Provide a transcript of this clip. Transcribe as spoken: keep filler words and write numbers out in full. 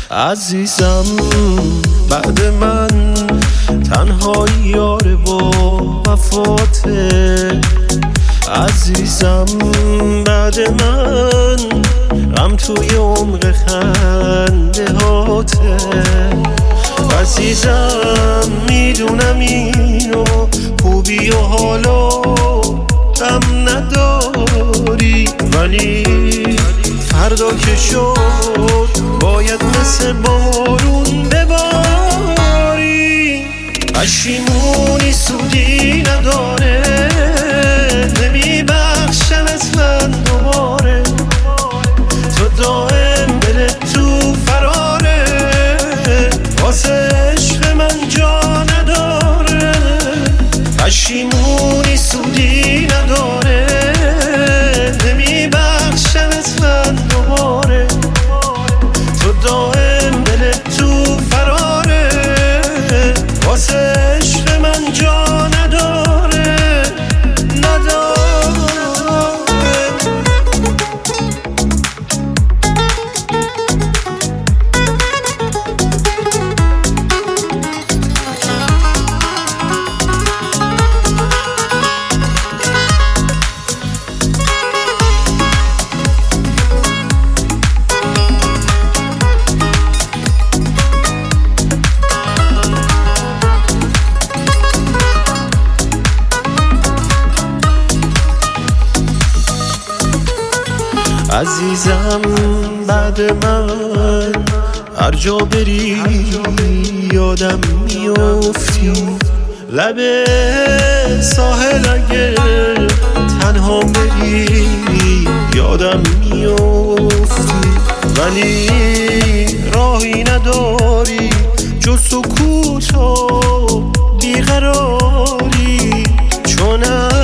عزیزم بعد من تنهایی یار با وفاته. عزیزم بعد من غم توی عمق خنده هاته. عزیزم میدونم اینو خوبی و حالا غم نداری، ولی فردا که شد باید مثل بارون بباری. پشیمونی سودی نداره، نمیبخشم اصلا دوباره. تو دائم دلت تو فراره، واسه عشق من جا نداره. پشیمونی سودی نداره، نمیبخشم اصلا دوباره. تو دائم دلت تو فراره، واسه عشق من جا نداره نداره. عزیزم بعد من هر جا بری یادم میافتی. لب ساحل اگه تنها بری یادم میافتی، ولی راهی نداری جز سکوت و بیقراری. چون